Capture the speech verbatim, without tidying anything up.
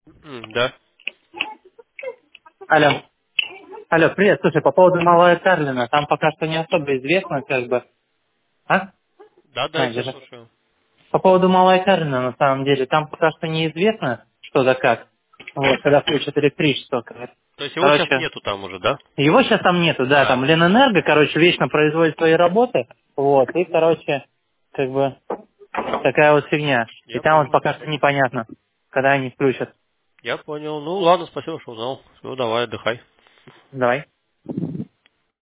М, Да. Алло. Алло, привет. Слушай, по поводу Малая Карлина, там пока что не особо известно, как бы... А? Да, да, я На, тебя держи. слушаю. По поводу Малая Карлина, на самом деле, там пока что неизвестно, что да как. Вот, когда включат электричество. как- То есть его сейчас Короче, нету там уже, да? его сейчас там нету, да, А, там Ленэнерго, короче, вечно производит свои работы. Вот, и, короче, как бы такая вот фигня. И я там вот понял. пока что непонятно, когда они включат. Я понял. Ну ладно, спасибо, что узнал. Ну давай, отдыхай. Давай.